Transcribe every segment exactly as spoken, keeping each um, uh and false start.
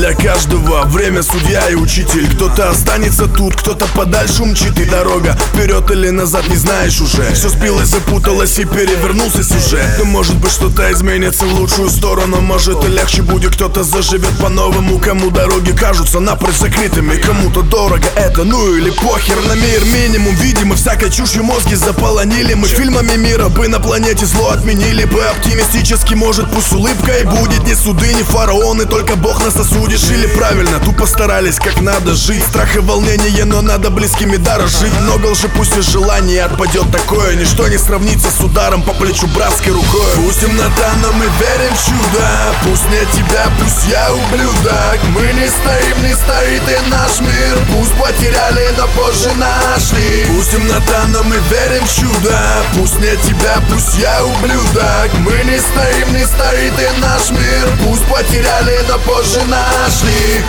для каждого время судья и учитель. Кто-то останется тут, кто-то подальше умчит. И дорога вперед или назад не знаешь уже. Все сбилось, запуталось и перевернулся сюжет. Но может быть что-то изменится в лучшую сторону. Может и легче будет, кто-то заживет по-новому. Кому дороги кажутся напрочь закрытыми, кому-то дорого это, ну или похер на мир. Минимум видимо, всякой чушью мозги заполонили. Мы фильмами мира бы на планете зло отменили бы. Оптимистически, может пусть улыбкой будет. Не суды, не фараоны, только Бог нас осудишь. Или правильно, тупо старались как надо жить. Страх и волнение, но надо близкими дорожить. Много лжи, пусть и желание отпадет такое. Ничто не сравнится с ударом по плечу братской рукой. Пусть темнота, но мы верим в чудо. Пусть нет тебя, пусть я ублюдок. Мы не стоим, не стоит и наш мир. Пусть потеряли, но позже нашли. Пусть темнота, но мы верим в чудо. Пусть нет тебя, пусть я ублюдок. Мы не стоим, не стоит и наш мир. Пусть потеряли, но позже нашли.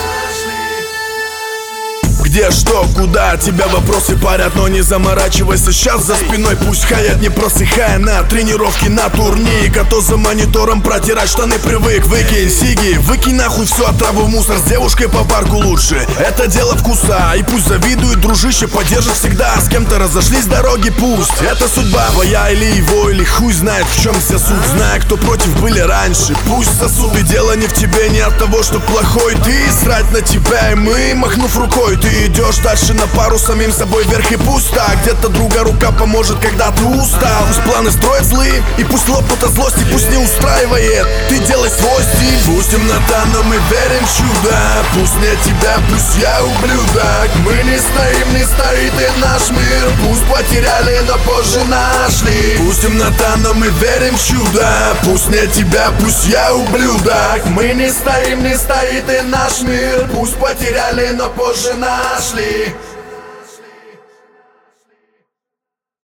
Где, что, куда, тебя вопросы парят, но не заморачивайся сейчас за спиной. Пусть хаят, не просыхая на тренировки, на турник. А то за монитором протирать штаны привык. Выкинь сиги, выкинь нахуй всю отраву в мусор. С девушкой по парку лучше, это дело вкуса. И пусть завидует, дружище, поддержит всегда. С кем-то разошлись дороги, пусть это судьба твоя или его, или хуй знает в чем вся суть. Зная, кто против были раньше, пусть сосуд. И дело не в тебе, не от того, что плохой ты. Срать на тебя и мы, махнув рукой, ты идешь дальше на пару самим собой вверх и пусто. Где-то друга рука поможет, когда ты устал. Пусть планы строят злые, и пусть лопнут от злости. Пусть не устраивает, ты делай свой стиль. Пусть темнота, но мы верим в чудо. Пусть нет тебя, пусть я ублюдок. Мы не стоим, не стоит и наш мир. Пусть потеряли, но позже нашли. Пусть темнота, но мы верим в чудо. Пусть нет тебя, пусть я ублюдок. Мы не стоим, не стоит и наш мир. Пусть потеряли, но позже нашли.